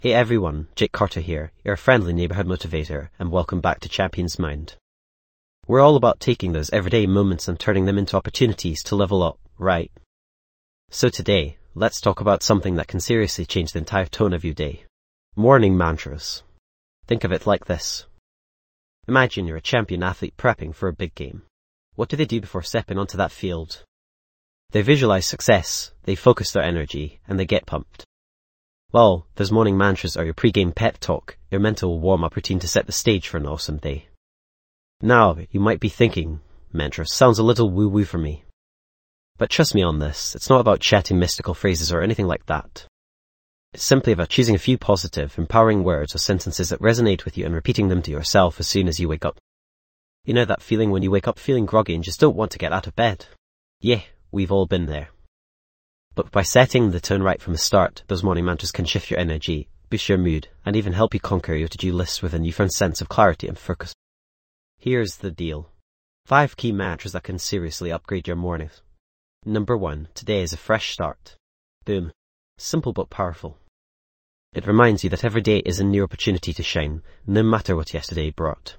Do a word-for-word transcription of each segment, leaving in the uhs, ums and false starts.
Hey everyone, Jake Carter here, your friendly neighbourhood motivator, and welcome back to Champions Mind. We're all about taking those everyday moments and turning them into opportunities to level up, right? So today, let's talk about something that can seriously change the entire tone of your day. Morning mantras. Think of it like this. Imagine you're a champion athlete prepping for a big game. What do they do before stepping onto that field? They visualize success, they focus their energy, and they get pumped. Well, those morning mantras are your pre-game pep talk, your mental warm-up routine to set the stage for an awesome day. Now, you might be thinking, mantras sounds a little woo-woo for me. But trust me on this, it's not about chatting mystical phrases or anything like that. It's simply about choosing a few positive, empowering words or sentences that resonate with you and repeating them to yourself as soon as you wake up. You know that feeling when you wake up feeling groggy and just don't want to get out of bed? Yeah, we've all been there. But by setting the tone right from the start, those morning mantras can shift your energy, boost your mood, and even help you conquer your to-do list with a newfound sense of clarity and focus. Here's the deal. Five key mantras that can seriously upgrade your mornings. Number one, today is a fresh start. Boom. Simple but powerful. It reminds you that every day is a new opportunity to shine, no matter what yesterday brought.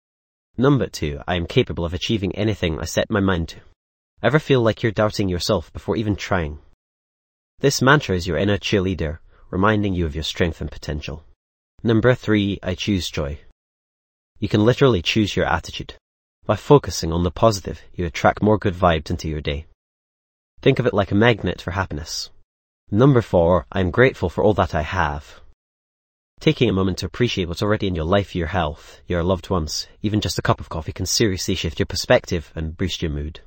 Number two, I am capable of achieving anything I set my mind to. Ever feel like you're doubting yourself before even trying? This mantra is your inner cheerleader, reminding you of your strength and potential. Number three, I choose joy. You can literally choose your attitude. By focusing on the positive, you attract more good vibes into your day. Think of it like a magnet for happiness. Number four, I am grateful for all that I have. Taking a moment to appreciate what's already in your life, your health, your loved ones, even just a cup of coffee can seriously shift your perspective and boost your mood.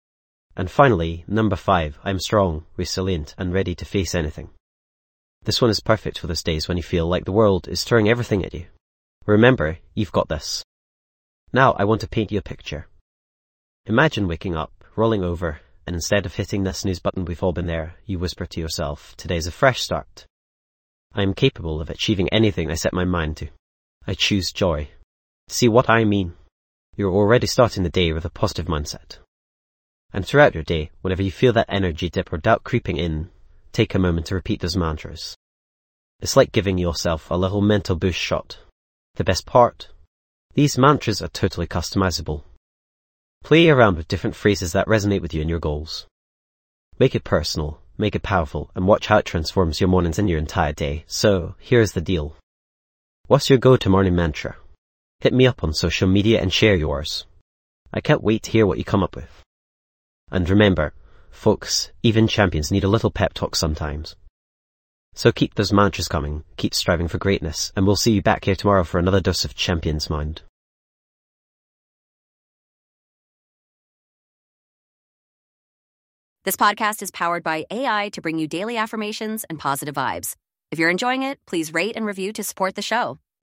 And finally, number five, I am strong, resilient, and ready to face anything. This one is perfect for those days when you feel like the world is throwing everything at you. Remember, you've got this. Now I want to paint you a picture. Imagine waking up, rolling over, and instead of hitting the snooze button, we've all been there, you whisper to yourself, today's a fresh start. I am capable of achieving anything I set my mind to. I choose joy. See what I mean? You're already starting the day with a positive mindset. And throughout your day, whenever you feel that energy dip or doubt creeping in, take a moment to repeat those mantras. It's like giving yourself a little mental boost shot. The best part? These mantras are totally customizable. Play around with different phrases that resonate with you and your goals. Make it personal, make it powerful, and watch how it transforms your mornings and your entire day. So, here's the deal. What's your go-to morning mantra? Hit me up on social media and share yours. I can't wait to hear what you come up with. And remember, folks, even champions need a little pep talk sometimes. So keep those mantras coming, keep striving for greatness, and we'll see you back here tomorrow for another dose of Champions Mind. This podcast is powered by A I to bring you daily affirmations and positive vibes. If you're enjoying it, please rate and review to support the show.